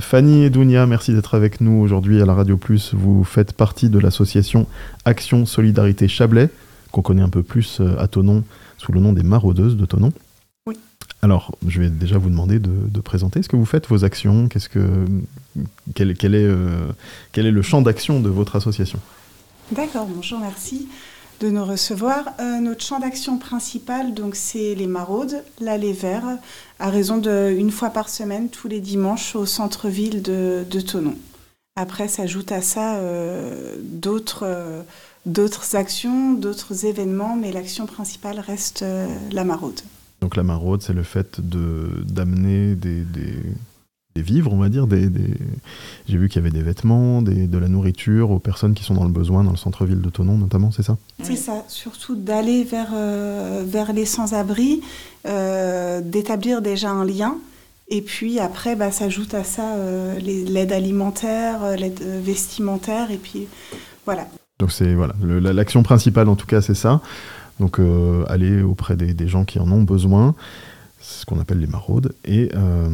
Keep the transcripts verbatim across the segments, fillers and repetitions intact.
Fanny et Dounia, merci d'être avec nous aujourd'hui à la Radio Plus. Vous faites partie de l'association Action Solidarité Chablais, qu'on connaît un peu plus à Thonon sous le nom des Maraudeuses de Thonon. Oui. Alors, je vais déjà vous demander de, de présenter ce que vous faites, vos actions, qu'est-ce que, quel, quel, est, euh, quel est le champ d'action de votre association ? D'accord, bonjour, merci de nous recevoir. Euh, notre champ d'action principal, donc, c'est les maraudes, l'allée vert, à raison d'une fois par semaine, tous les dimanches, au centre-ville de, de Thonon. Après, s'ajoutent à ça euh, d'autres, euh, d'autres actions, d'autres événements, mais l'action principale reste euh, la maraude. Donc la maraude, c'est le fait de, d'amener des, des, des vivres, on va dire. Des, des... J'ai vu qu'il y avait des vêtements, des, de la nourriture aux personnes qui sont dans le besoin, dans le centre-ville de Thonon notamment, c'est ça ? C'est ça, surtout d'aller vers, euh, vers les sans-abri, euh, d'établir déjà un lien. Et puis après, bah, s'ajoute à ça euh, les, l'aide alimentaire, l'aide vestimentaire, et puis voilà. Donc c'est voilà, le, la, l'action principale en tout cas, c'est ça. Donc euh, aller auprès des, des gens qui en ont besoin, c'est ce qu'on appelle les maraudes. Et euh,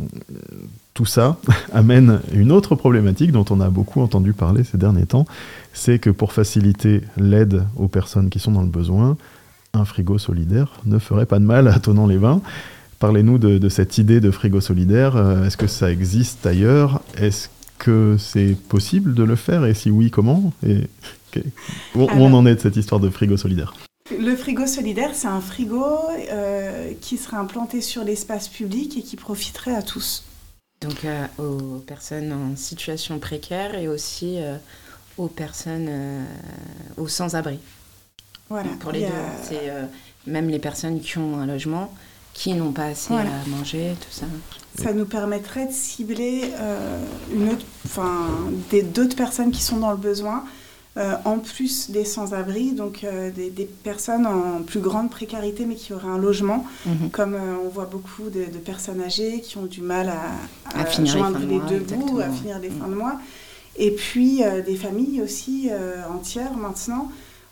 tout ça amène une autre problématique dont on a beaucoup entendu parler ces derniers temps, c'est que pour faciliter l'aide aux personnes qui sont dans le besoin, un frigo solidaire ne ferait pas de mal à Thonon-les-Bains. Parlez-nous de, de cette idée de frigo solidaire. Est-ce que ça existe ailleurs ? Est-ce que c'est possible de le faire ? Et si oui, comment ? Et okay. Où Alors, on en est de cette histoire de frigo solidaire ? Le frigo solidaire, c'est un frigo euh, qui serait implanté sur l'espace public et qui profiterait à tous. Donc euh, aux personnes en situation précaire et aussi euh, aux personnes euh, aux sans-abri. Voilà. Donc pour les a... deux, c'est euh, même les personnes qui ont un logement, qui n'ont pas assez voilà. à manger, tout ça. Ça nous permettrait de cibler euh, une autre, enfin, des, d'autres personnes qui sont dans le besoin, euh, en plus des sans-abri, donc euh, des, des personnes en plus grande précarité mais qui auraient un logement, mm-hmm. comme euh, on voit beaucoup de, de personnes âgées qui ont du mal à, à, à finir joindre les, les mois, deux bouts, à finir les mm-hmm. fins de mois. Et puis euh, des familles aussi euh, entières maintenant.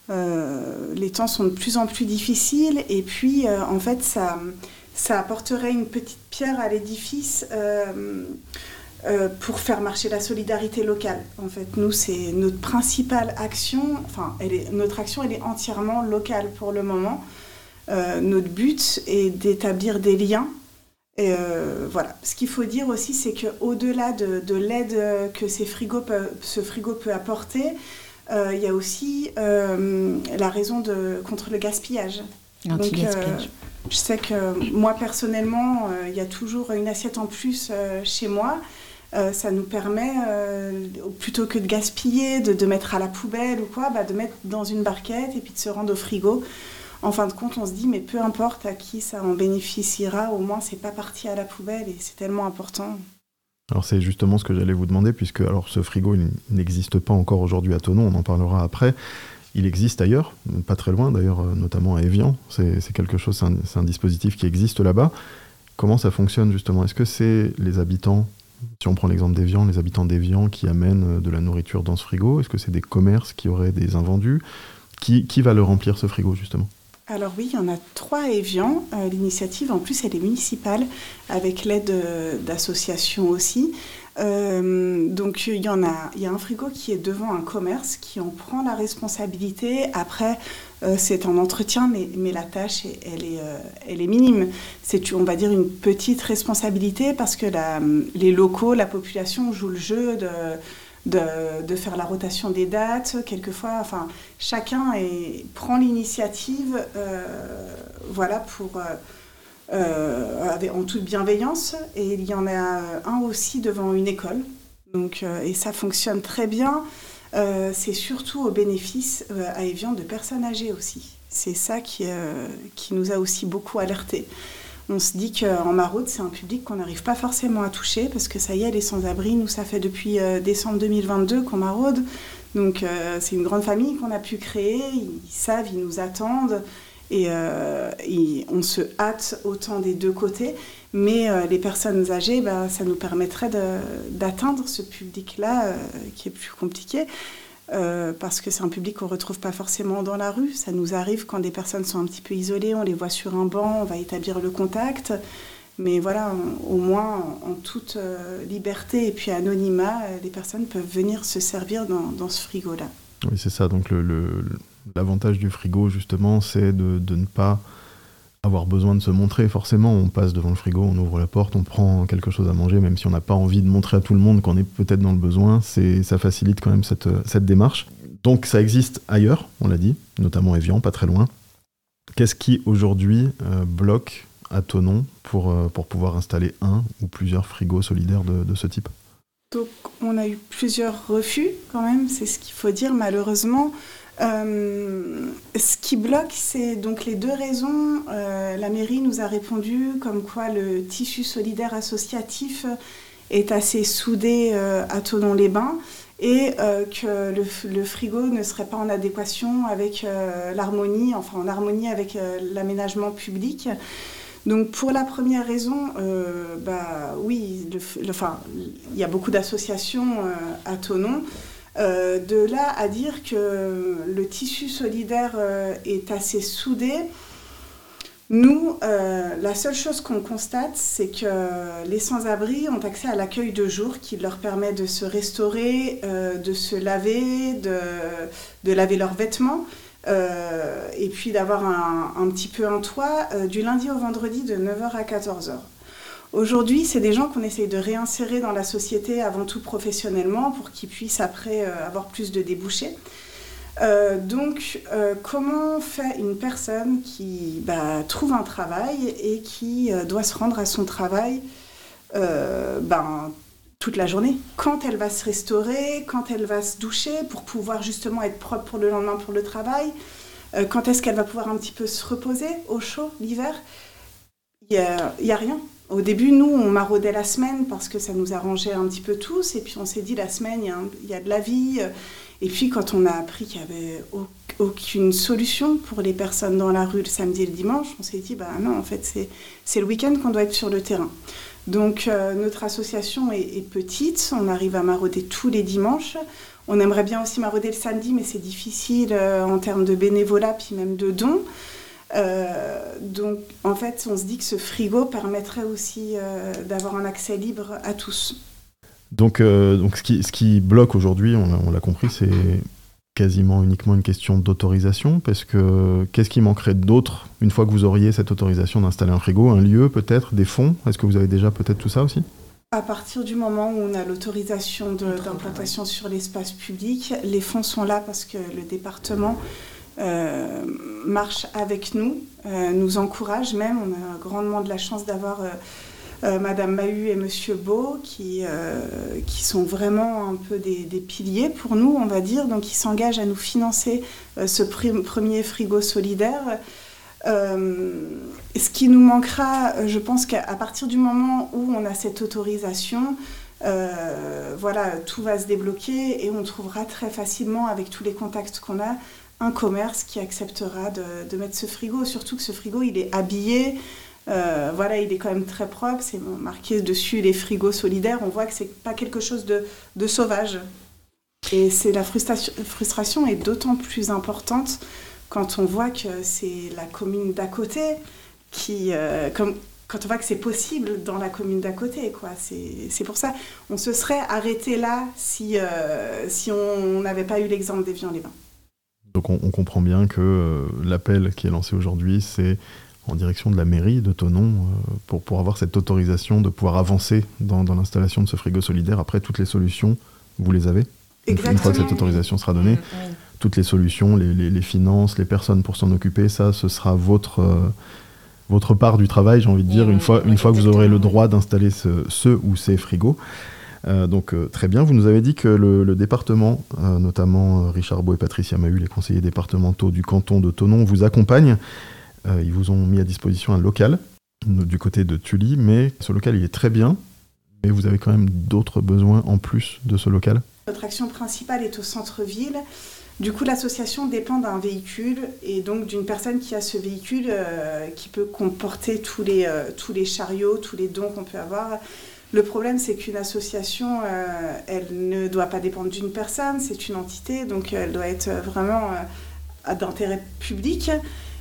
Euh, les temps sont de plus en plus difficiles et puis euh, en fait ça, ça apporterait une petite pierre à l'édifice euh, euh, pour faire marcher la solidarité locale. En fait, nous, c'est notre principale action, enfin elle est, notre action elle est entièrement locale pour le moment. Euh, notre but est d'établir des liens. Et euh, voilà. Ce qu'il faut dire aussi, c'est qu'au-delà de, de l'aide que ces frigos peut, ce frigo peut apporter, il euh, y a aussi euh, la raison de, contre le gaspillage. Donc, euh, je sais que moi, personnellement, il euh, y a toujours une assiette en plus euh, chez moi. Euh, ça nous permet, euh, plutôt que de gaspiller, de, de mettre à la poubelle ou quoi, bah, de mettre dans une barquette et puis de se rendre au frigo. En fin de compte, on se dit, mais peu importe à qui ça en bénéficiera, au moins, c'est pas parti à la poubelle et c'est tellement important. Alors c'est justement ce que j'allais vous demander, puisque alors, ce frigo il n'existe pas encore aujourd'hui à Thonon, on en parlera après. Il existe ailleurs, pas très loin d'ailleurs, notamment à Évian. C'est, c'est quelque chose, c'est un, c'est un dispositif qui existe là-bas. Comment ça fonctionne justement ? Est-ce que c'est les habitants, si on prend l'exemple d'Évian, les habitants d'Évian qui amènent de la nourriture dans ce frigo ? Est-ce que c'est des commerces qui auraient des invendus ? Qui, qui va le remplir ce frigo justement ? Alors oui, il y en a trois à Évian. Euh, l'initiative, en plus, elle est municipale, avec l'aide euh, d'associations aussi. Euh, donc il y en a, il y a un frigo qui est devant un commerce, qui en prend la responsabilité. Après, euh, c'est un entretien, mais, mais la tâche, elle est, euh, elle est minime. C'est, on va dire, une petite responsabilité, parce que la, les locaux, la population joue le jeu de... De, de faire la rotation des dates, quelquefois, enfin, chacun est, prend l'initiative, euh, voilà, pour, euh, euh, avec, en toute bienveillance, et il y en a un aussi devant une école, donc, euh, et ça fonctionne très bien, euh, c'est surtout au bénéfice euh, à Évian de personnes âgées aussi, c'est ça qui, euh, qui nous a aussi beaucoup alertés. On se dit qu'en maraude, c'est un public qu'on n'arrive pas forcément à toucher parce que ça y est, les sans-abri, nous, ça fait depuis euh, décembre deux mille vingt-deux qu'on maraude. Donc, euh, c'est une grande famille qu'on a pu créer. Ils savent, ils nous attendent et, euh, et on se hâte autant des deux côtés. Mais euh, les personnes âgées, bah, ça nous permettrait de, d'atteindre ce public-là euh, qui est plus compliqué. Euh, parce que c'est un public qu'on ne retrouve pas forcément dans la rue. Ça nous arrive quand des personnes sont un petit peu isolées, on les voit sur un banc, on va établir le contact. Mais voilà, on, au moins, en, en toute euh, liberté et puis anonymat, euh, les personnes peuvent venir se servir dans, dans ce frigo-là. Oui, c'est ça. Donc le, le, l'avantage du frigo, justement, c'est de, de ne pas avoir besoin de se montrer. Forcément, on passe devant le frigo, on ouvre la porte, on prend quelque chose à manger, même si on n'a pas envie de montrer à tout le monde qu'on est peut-être dans le besoin. C'est, ça facilite quand même cette, cette démarche. Donc ça existe ailleurs, on l'a dit, notamment Évian, pas très loin. Qu'est-ce qui, aujourd'hui, euh, bloque à Thonon pour, euh, pour pouvoir installer un ou plusieurs frigos solidaires de, de ce type ? Donc, on a eu plusieurs refus, quand même, c'est ce qu'il faut dire, malheureusement. Euh, ce qui bloque, c'est donc les deux raisons. Euh, la mairie nous a répondu comme quoi le tissu solidaire associatif est assez soudé euh, à Thonon-les-Bains et euh, que le, le frigo ne serait pas en adéquation avec euh, l'harmonie, enfin en harmonie avec euh, l'aménagement public. Donc pour la première raison, euh, bah oui, le, le, enfin il y a beaucoup d'associations euh, à Thonon. Euh, de là à dire que le tissu solidaire euh, est assez soudé, nous, euh, la seule chose qu'on constate, c'est que les sans-abri ont accès à l'accueil de jour qui leur permet de se restaurer, euh, de se laver, de, de laver leurs vêtements. Euh, et puis d'avoir un, un petit peu un toit euh, du lundi au vendredi de neuf heures à quatorze heures. Aujourd'hui, c'est des gens qu'on essaye de réinsérer dans la société avant tout professionnellement pour qu'ils puissent après euh, avoir plus de débouchés. Euh, donc, euh, comment fait une personne qui bah, trouve un travail et qui euh, doit se rendre à son travail euh, ben, toute la journée, quand elle va se restaurer, quand elle va se doucher pour pouvoir justement être propre pour le lendemain pour le travail, euh, quand est-ce qu'elle va pouvoir un petit peu se reposer au chaud l'hiver, il n'y a, a rien. Au début, nous, on maraudait la semaine parce que ça nous arrangeait un petit peu tous, et puis on s'est dit la semaine, il y, y a de la vie. Et puis quand on a appris qu'il n'y avait au, aucune solution pour les personnes dans la rue le samedi et le dimanche, on s'est dit, bah non, en fait, c'est, c'est le week-end qu'on doit être sur le terrain. Donc euh, notre association est, est petite, on arrive à marauder tous les dimanches. On aimerait bien aussi marauder le samedi, mais c'est difficile euh, en termes de bénévolat, puis même de dons. Euh, donc en fait, on se dit que ce frigo permettrait aussi euh, d'avoir un accès libre à tous. Donc, euh, donc ce, qui, ce qui bloque aujourd'hui, on, a, on l'a compris, c'est quasiment uniquement une question d'autorisation, parce que qu'est-ce qui manquerait d'autre une fois que vous auriez cette autorisation d'installer un frigo, un lieu peut-être, des fonds ? Est-ce que vous avez déjà peut-être tout ça aussi ? À partir du moment où on a l'autorisation de, d'implantation sur l'espace public, les fonds sont là parce que le département euh, marche avec nous, euh, nous encourage même. On a grandement de la chance d'avoir euh, euh, Madame Mahut et Monsieur Beau qui, euh, qui sont vraiment un peu des, des piliers pour nous, on va dire. Donc ils s'engagent à nous financer euh, ce pr- premier frigo solidaire. Euh, ce qui nous manquera, je pense qu'à partir du moment où on a cette autorisation, euh, voilà, tout va se débloquer et on trouvera très facilement, avec tous les contacts qu'on a, un commerce qui acceptera de, de mettre ce frigo. Surtout que ce frigo, il est habillé, euh, voilà, il est quand même très propre, c'est marqué dessus les frigos solidaires, on voit que c'est pas quelque chose de, de sauvage. Et c'est la frustration, frustration est d'autant plus importante quand on voit que c'est la commune d'à côté qui, euh, comme, quand on voit que c'est possible dans la commune d'à côté, quoi. C'est, c'est pour ça, on se serait arrêté là si, euh, si on n'avait pas eu l'exemple d'Évian-les-Bains. Donc on, on comprend bien que euh, l'appel qui est lancé aujourd'hui, c'est en direction de la mairie de Thonon euh, pour, pour avoir cette autorisation de pouvoir avancer dans, dans l'installation de ce frigo solidaire. Après, toutes les solutions, vous les avez ? Exactement. Une fois que cette autorisation sera donnée, mmh, mmh. toutes les solutions, les, les, les finances, les personnes pour s'en occuper, ça, ce sera votre, euh, votre part du travail, j'ai envie de dire, mmh, une fois, une fois que vous aurez le droit d'installer ce, ce ou ces frigos. Euh, donc euh, très bien, vous nous avez dit que le, le département, euh, notamment euh, Richard Beau et Patricia Mahut, les conseillers départementaux du canton de Thonon, vous accompagnent. Euh, ils vous ont mis à disposition un local du côté de Tully, mais ce local il est très bien, mais vous avez quand même d'autres besoins en plus de ce local. Notre action principale est au centre-ville. Du coup, l'association dépend d'un véhicule et donc d'une personne qui a ce véhicule euh, qui peut comporter tous les, euh, tous les chariots, tous les dons qu'on peut avoir. Le problème, c'est qu'une association, euh, elle ne doit pas dépendre d'une personne, c'est une entité, donc elle doit être vraiment euh, d'intérêt public.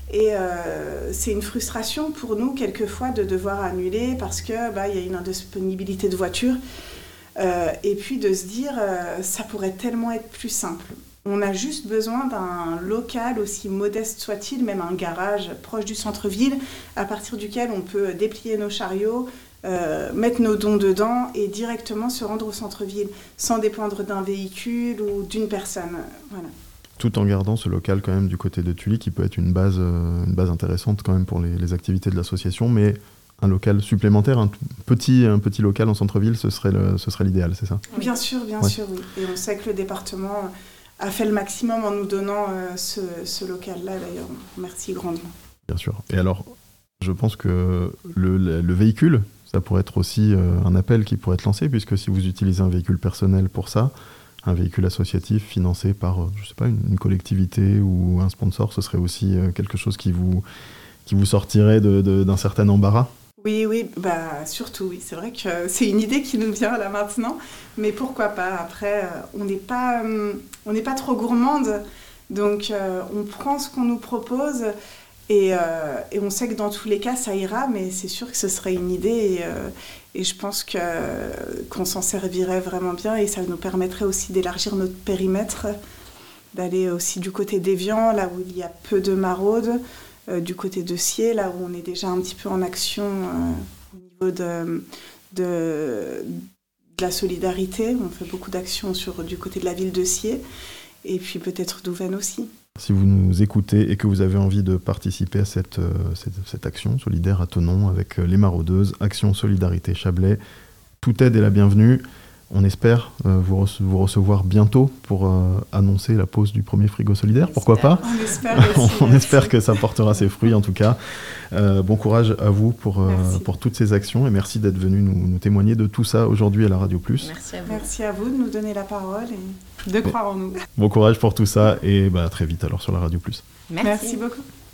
Et euh, c'est une frustration pour nous, quelquefois, de devoir annuler parce qu'il bah, y a une indisponibilité de voiture. Euh, et puis de se dire, euh, ça pourrait tellement être plus simple. On a juste besoin d'un local, aussi modeste soit-il, même un garage proche du centre-ville, à partir duquel on peut déplier nos chariots, euh, mettre nos dons dedans et directement se rendre au centre-ville, sans dépendre d'un véhicule ou d'une personne. Voilà. Tout en gardant ce local quand même du côté de Tully, qui peut être une base, euh, une base intéressante quand même pour les, les activités de l'association, mais un local supplémentaire, un petit, un petit local en centre-ville, ce serait, le, ce serait l'idéal, c'est ça ? Bien sûr, bien ouais. sûr, oui. Et on sait que le département a fait le maximum en nous donnant euh, ce, ce local-là, d'ailleurs. Merci grandement. Bien sûr. Et alors, je pense que le, le, le véhicule, ça pourrait être aussi euh, un appel qui pourrait être lancé, puisque si vous utilisez un véhicule personnel pour ça, un véhicule associatif financé par, je sais pas, une, une collectivité ou un sponsor, ce serait aussi euh, quelque chose qui vous, qui vous sortirait de, de, d'un certain embarras. Oui, oui, bah surtout, oui. C'est vrai que c'est une idée qui nous vient là maintenant, mais pourquoi pas. Après, on n'est pas, on n'est pas trop gourmande, donc euh, on prend ce qu'on nous propose et, euh, et on sait que dans tous les cas, ça ira, mais c'est sûr que ce serait une idée et, euh, et je pense que, qu'on s'en servirait vraiment bien et ça nous permettrait aussi d'élargir notre périmètre, d'aller aussi du côté d'Évian, là où il y a peu de maraudes, Euh, du côté de Sciez, là où on est déjà un petit peu en action euh, au niveau de, de, de la solidarité. On fait beaucoup d'actions sur, du côté de la ville de Sciez et puis peut-être d'Ouvennes aussi. Si vous nous écoutez et que vous avez envie de participer à cette, euh, cette, cette action solidaire à Thonon avec euh, les maraudeuses, Action Solidarité Chablais, toute aide est la bienvenue. On espère euh, vous, rece- vous recevoir bientôt pour euh, annoncer la pose du premier frigo solidaire. On Pourquoi espère. pas ? On espère aussi. On espère que ça portera ses fruits en tout cas. Euh, bon courage à vous pour, euh, pour toutes ces actions et merci d'être venu nous, nous témoigner de tout ça aujourd'hui à la Radio Plus. Merci à vous. Merci à vous de nous donner la parole et de Bon. croire en nous. Bon courage pour tout ça et bah, à très vite alors sur la Radio Plus. Merci. Merci beaucoup.